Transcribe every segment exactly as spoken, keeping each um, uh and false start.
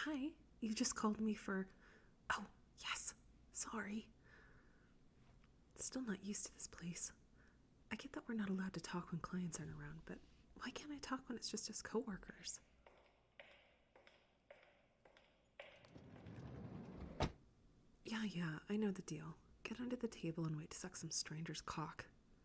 Hi, you just called me for... Oh, yes, sorry. Still not used to this place. I get that we're not allowed to talk when clients aren't around, but why can't I talk when it's just as coworkers? Yeah, yeah, I know the deal. Get under the table and wait to suck some stranger's cock.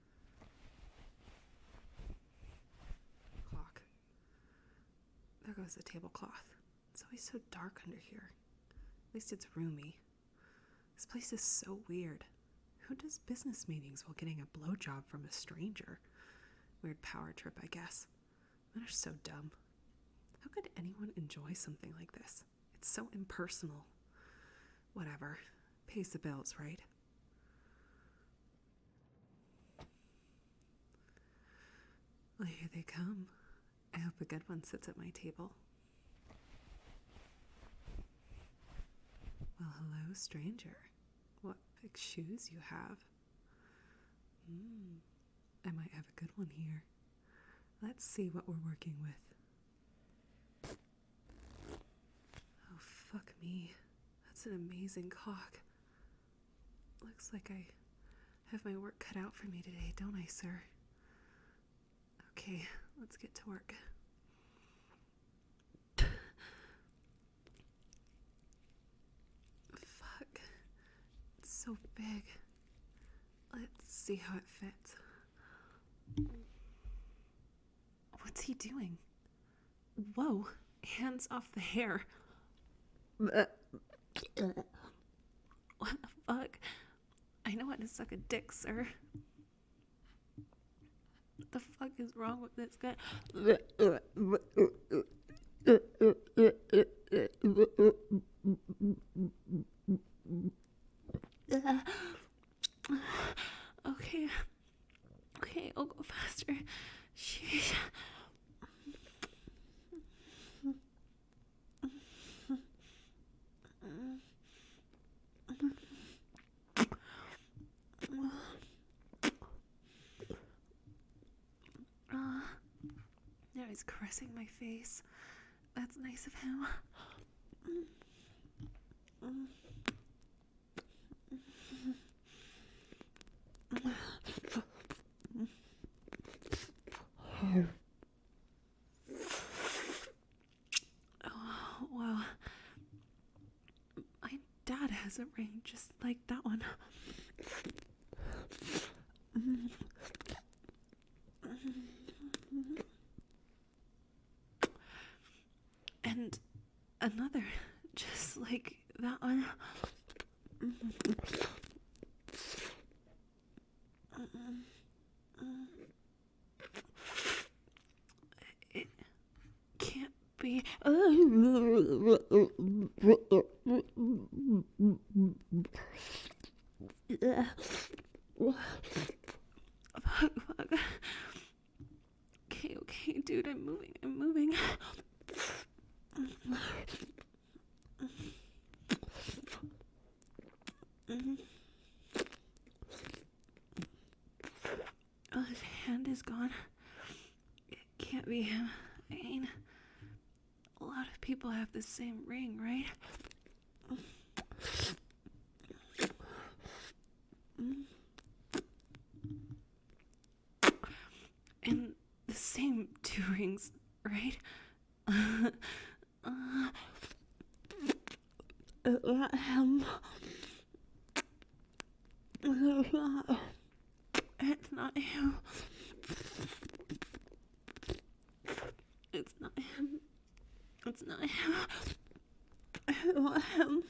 Cock. There goes the tablecloth. It's always so dark under here. At least it's roomy. This place is so weird. Who does business meetings while getting a blowjob from a stranger? Weird power trip, I guess. Men are so dumb. How could anyone enjoy something like this? It's so impersonal. Whatever. Pays the bills, right? Well, here they come. I hope a good one sits at my table. Well, hello, stranger. What big shoes you have. Hmm, I might have a good one here. Let's see what we're working with. Oh, fuck me. That's an amazing cock. Looks like I have my work cut out for me today, don't I, sir? Okay, let's get to work. Fuck. It's so big. Let's see how it fits. What's he doing? Whoa, hands off the hair. What the fuck? I know how to suck a dick, sir. What the fuck is wrong with this guy? Okay. Okay, I'll go faster. Sheesh. Uh, now he's caressing my face. That's nice of him. Oh, wow. My dad has a ring just like that one. And another just like that one. It can't be. Fuck, fuck. Okay, okay, dude, I'm moving, I'm moving. Oh, his hand is gone. It can't be him. I mean, a lot of people have the same ring, right? And the same two rings, right? uh, not him. It's not him. It's not him. It's not him. It's not him.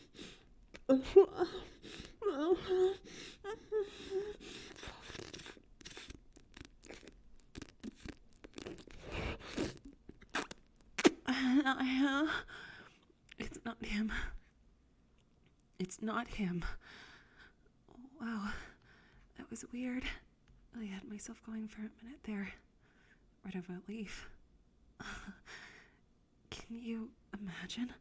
Not him. It's not him. It's not him. Wow, that was weird. I had myself going for a minute there. Rid of a leaf. Can you imagine?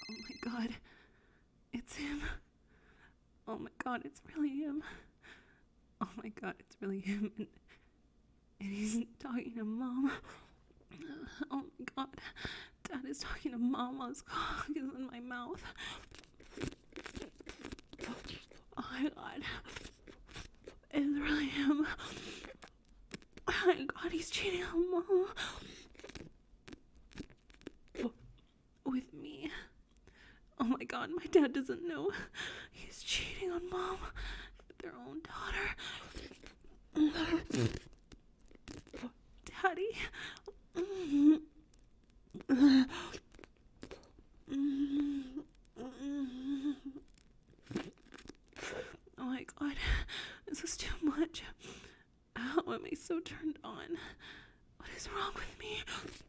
Oh my god. It's him. Oh my god, it's really him. Oh my god, it's really him. And, and he's talking to Mom. Oh my god. Dad is talking to Mom while his cock is in my mouth. Oh my god. It's really him. Oh my god, he's cheating on Mom. With me. Oh my god, my dad doesn't know. He's cheating on Mom with their own daughter. Daddy. Oh my god, this is too much. How am I so turned on? What is wrong with me?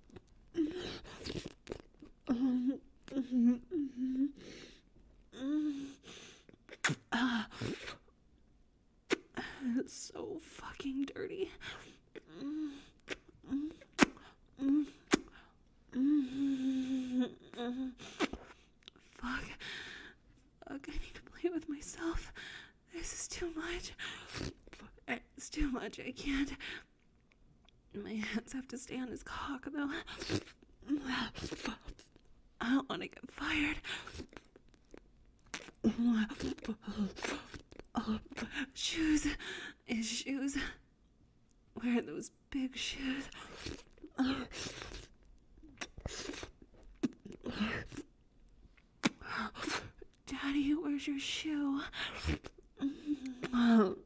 Uh, it's so fucking dirty. Fuck. Fuck, I need to play with myself. This is too much. It's too much, I can't. My hands have to stay on his cock, though. I don't want to get fired. Oh, shoes. His shoes. Where are those big shoes? Daddy, where's your shoe? Let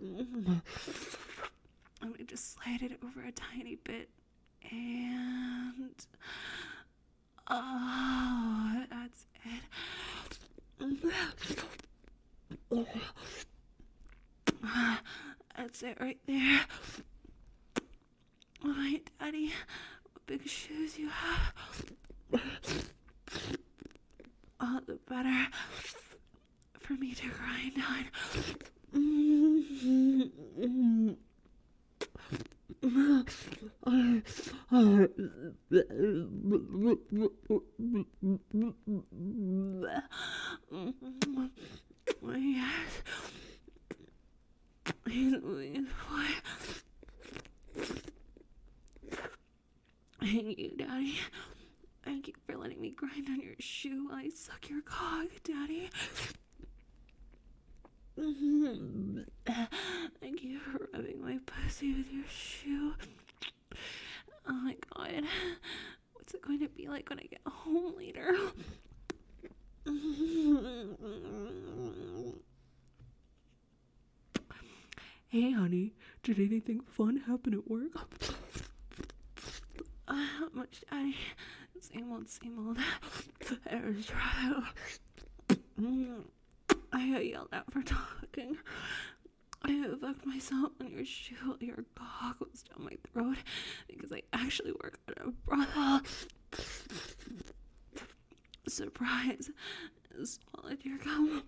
me just slide it over a tiny bit. And... oh, that's it. That's it right there. Oh, my daddy, what big shoes you have. All the better for me to grind on. Yes. He's moving his foot. Thank you, Daddy. Thank you for letting me grind on your shoe while I suck your cock, Daddy. Thank you for rubbing my pussy with your shoe. Oh my god. What's it going to be like when I get home later? Hey, honey. Did anything fun happen at work? Uh, not much, Daddy. Same old, same old. I was trying. I got yelled at for talking. I fucked myself on your shoe while your cock was down my throat because I actually work at a brothel. Surprise. I swallowed your gum.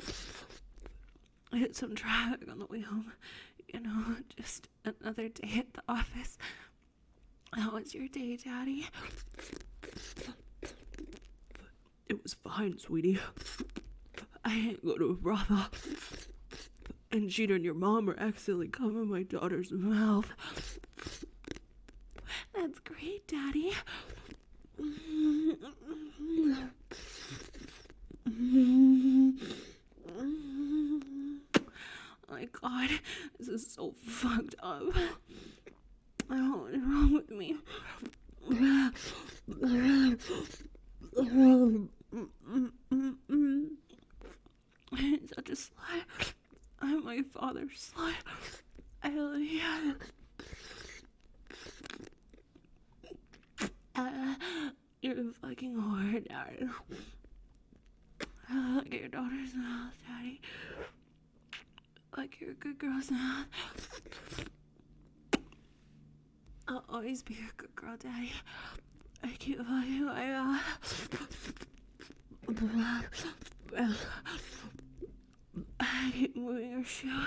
I hit some traffic on the way home. You know, just another day at the office. How was your day, Daddy? It was fine, sweetie. I didn't go to a brothel. And Gina and your mom are accidentally covering my daughter's mouth. That's great, Daddy. Oh my god, this is so fucked up. I don't know what's wrong with me. I'm such a slut. I'm my father's slut. I love you. Uh, you're a fucking whore, Daddy. Look at your daughter's mouth, Daddy. Like you're a good girl's mouth. I'll always be a good girl, Daddy. I keep fucking my mouth. I keep moving your shoe.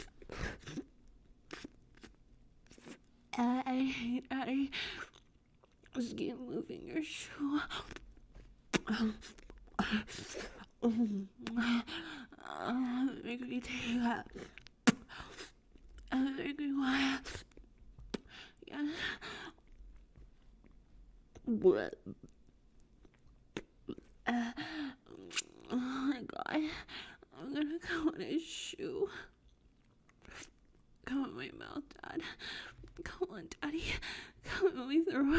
I hate Daddy. Just keep moving your shoe. Make me take that. Make me quiet. Yes. What? Uh, oh my god. I'm gonna come on his shoe. Come in my mouth, Dad. Come on, Daddy. Come in me through.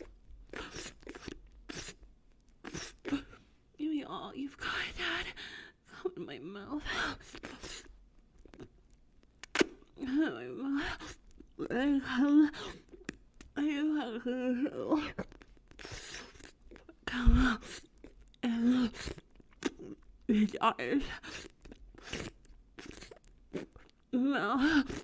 Give me all you've got, Dad. Come in my mouth. Come in my mouth. Come. Come on. And his eyes. Mouth.